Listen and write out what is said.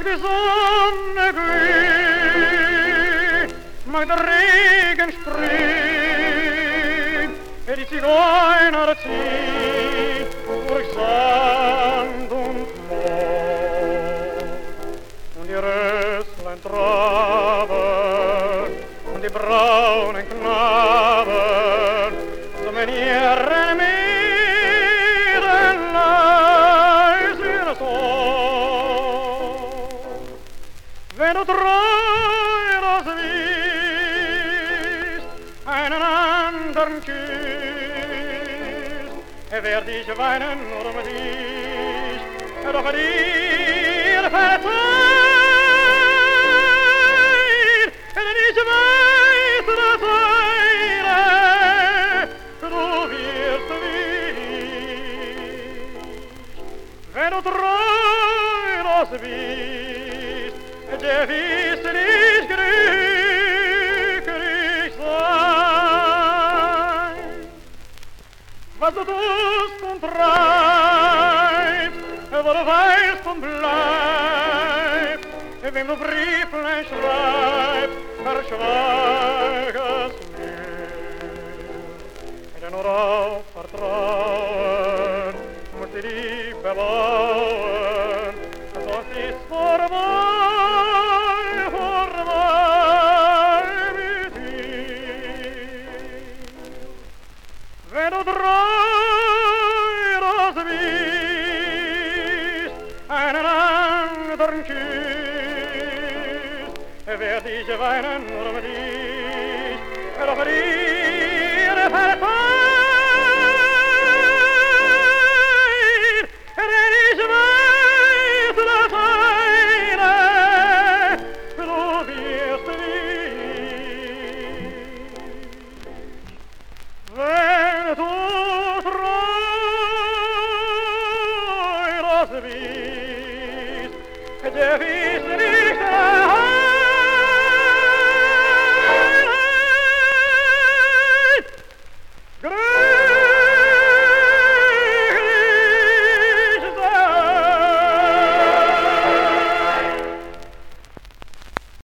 mag de Sonne glüht, mag der Regen sprüht, die Zigeuner zieht durch Sand und Moor. Und die Röslein traben und die braunen Knaben summen ihren wenn du treu das willst, einen anderen küsst, werd ich weinen nur um dich, doch dir verzeiht, denn ich weiß, dass du wirst willig, wenn du treu das willst, der wirst nicht glücklich sein. Was du tust und treibst, wo du weißt und bleibst, wem du Brieflein schreibst, verschweig es mir. Denn nur auf Vertrauen musst du dich bebauen, sonst ist vorbei. Wenn du treu das willst, einen anderen küsst, werd ich weinen nur um dich, doch dir verzeiht, denn ich weiß, dass du wirst willig. Wenn du treu das willst, der wirst